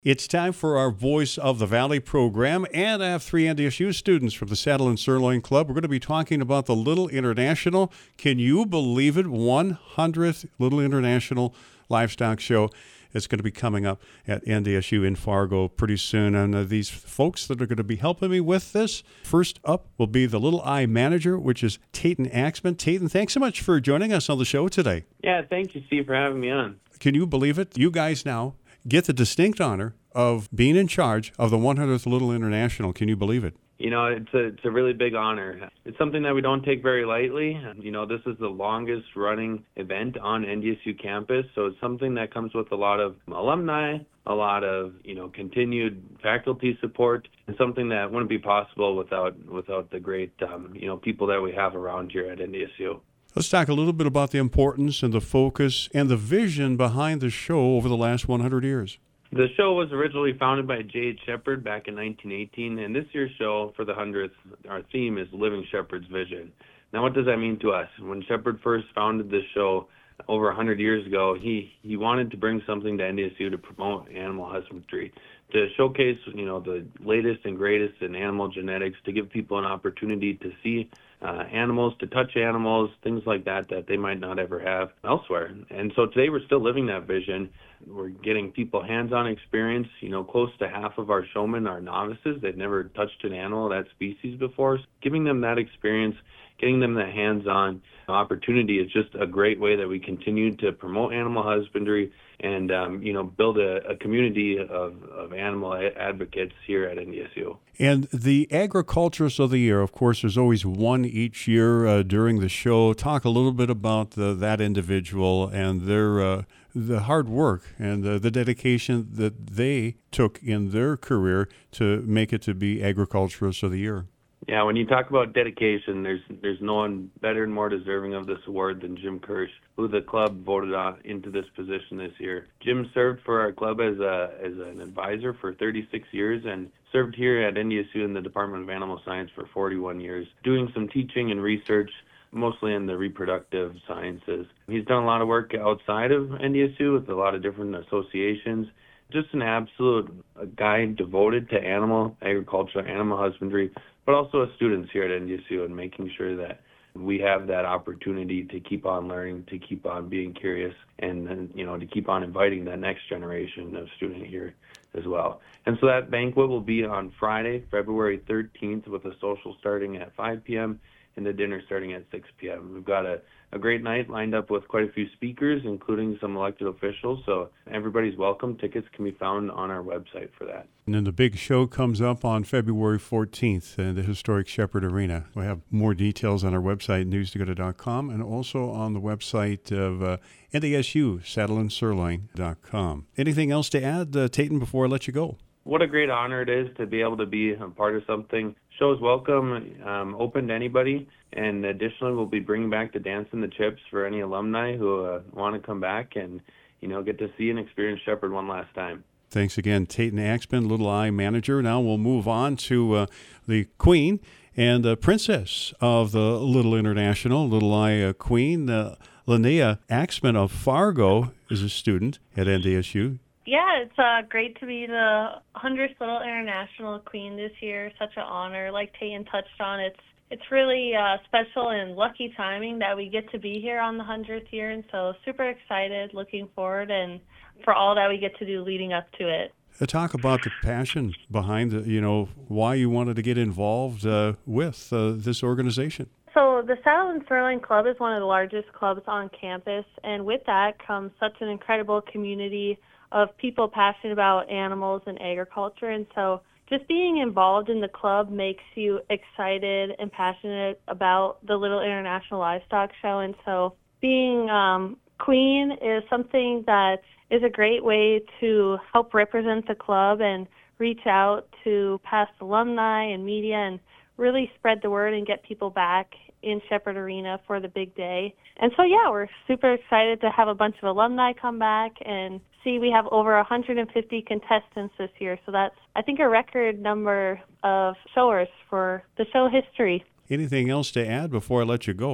It's time for our Voice of the Valley program, and I have three NDSU students from the Saddle and Sirloin Club. We're going to be talking about the Little International. Can you believe it? 100th Little International Livestock Show. It's going to be coming up at NDSU in Fargo pretty soon. And these folks that are going to be helping me with this, first up will be the Little Eye manager, which is Tayton Axman. Tayton, thanks so much for joining us on the show today. Yeah, thank you, Steve, for having me on. Can you believe it? You guys now get the distinct honor of being in charge of the 100th Little International. Can you believe it? You know, it's a really big honor. It's something that we don't take very lightly. You know, this is the longest running event on NDSU campus, so it's something that comes with a lot of alumni, a lot of, continued faculty support, and something that wouldn't be possible without the great, people that we have around here at NDSU. Let's talk a little bit about the importance and the focus and the vision behind the show over the last 100 years. The show was originally founded by J.H. Shepard back in 1918, and this year's show for the 100th, our theme is Living Shepard's Vision. Now, what does that mean to us? When Shepard first founded this show over 100 years ago, he wanted to bring something to NDSU to promote animal husbandry, to showcase, the latest and greatest in animal genetics, to give people an opportunity to see animals, to touch animals, things like that they might not ever have elsewhere. And so today we're still living that vision. We're getting people hands-on experience. Close to half of our showmen are novices. They've never touched an animal of that species before. So giving them that experience, getting them that hands-on opportunity is just a great way that we continue to promote animal husbandry and, build a community of animal advocates here at NDSU. And the agriculturist of the year, of course, there's always one each year during the show. Talk a little bit about that individual and their the hard work and the dedication that they took in their career to make it to be agriculturist of the year. Yeah, when you talk about dedication, there's no one better and more deserving of this award than Jim Kirsch, who the club voted into this position this year. Jim served for our club as an advisor for 36 years and served here at NDSU in the Department of Animal Science for 41 years, doing some teaching and research, mostly in the reproductive sciences. He's done a lot of work outside of NDSU with a lot of different associations. Just an absolute guy devoted to animal agriculture, animal husbandry, but also as students here at NDSU and making sure that we have that opportunity to keep on learning, to keep on being curious, and then, to keep on inviting that next generation of student here as well. And so that banquet will be on Friday, February 13th, with a social starting at 5 p.m. and the dinner starting at 6 p.m. We've got a great night lined up with quite a few speakers, including some elected officials, so everybody's welcome. Tickets can be found on our website for that. And then the big show comes up on February 14th in the historic Shepherd Arena. We have more details on our website, newsdakota.com, and also on the website of NDSU, saddleandsirloin.com. Anything else to add, Tayton, before I let you go? What a great honor it is to be able to be a part of something. Show's welcome, open to anybody. And additionally, we'll be bringing back the Dance and the Chips for any alumni who want to come back and, get to see and experience Shepherd one last time. Thanks again, Tayton Axman, Little Eye manager. Now we'll move on to the Queen and the Princess of the Little International, Little Eye Queen. Linnea Axman of Fargo is a student at NDSU. Yeah, it's great to be the 100th Little International Queen this year. Such an honor. Like Tayton touched on, it's really special and lucky timing that we get to be here on the 100th year, and so super excited, looking forward, and for all that we get to do leading up to it. Talk about the passion behind, why you wanted to get involved with this organization. So the Saddle and Sirloin Club is one of the largest clubs on campus, and with that comes such an incredible community of people passionate about animals and agriculture. And so just being involved in the club makes you excited and passionate about the Little International Livestock Show. And so being Queen is something that is a great way to help represent the club and reach out to past alumni and media and really spread the word and get people back in Shepherd Arena for the big day. And so, yeah, we're super excited to have a bunch of alumni come back and see we have over 150 contestants this year. So that's, I think, a record number of showers for the show history. Anything else to add before I let you go?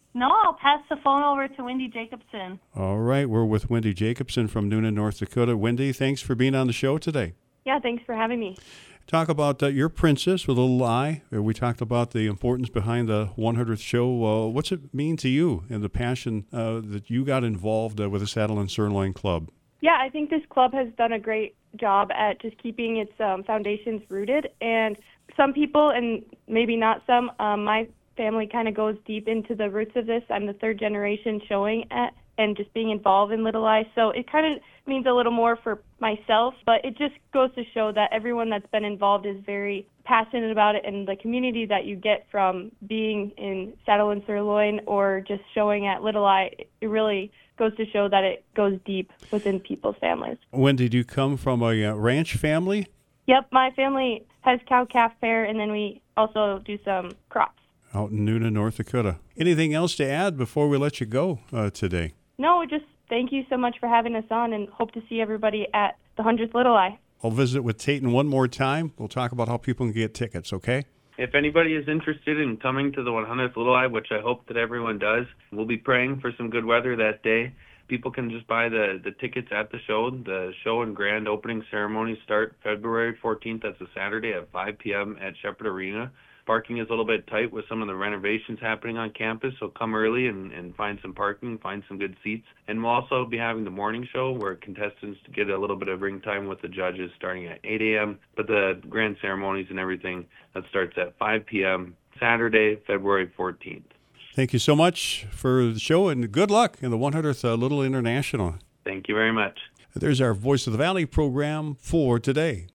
No, I'll pass the phone over to Wendy Jacobson. All right, we're with Wendy Jacobson from Newnan, North Dakota. Wendy, thanks for being on the show today. Yeah, thanks for having me. Talk about your princess with a little I. We talked about the importance behind the 100th show. What's it mean to you and the passion that you got involved with the Saddle and Sirloin Club? Yeah, I think this club has done a great job at just keeping its foundations rooted. And some people, and maybe not some, my family kind of goes deep into the roots of this. I'm the third generation showing at and just being involved in Little I. So it kind of means a little more for myself, but it just goes to show that everyone that's been involved is very passionate about it, and the community that you get from being in Saddle and Sirloin or just showing at Little I, it really goes to show that it goes deep within people's families. Wendy, do you come from a ranch family? Yep, my family has cow-calf pair, and then we also do some crops. Out in Newnan, North Dakota. Anything else to add before we let you go today? No, just thank you so much for having us on, and hope to see everybody at the 100th Little I. I'll visit with Tayton one more time. We'll talk about how people can get tickets, okay? If anybody is interested in coming to the 100th Little I, which I hope that everyone does, we'll be praying for some good weather that day. People can just buy the tickets at the show. The show and grand opening ceremony start February 14th. That's a Saturday at 5 p.m. at Shepherd Arena. Parking is a little bit tight with some of the renovations happening on campus, so come early and find some parking, find some good seats. And we'll also be having the morning show where contestants get a little bit of ring time with the judges starting at 8 a.m., but the grand ceremonies and everything, that starts at 5 p.m. Saturday, February 14th. Thank you so much for the show, and good luck in the 100th Little International. Thank you very much. There's our Voice of the Valley program for today.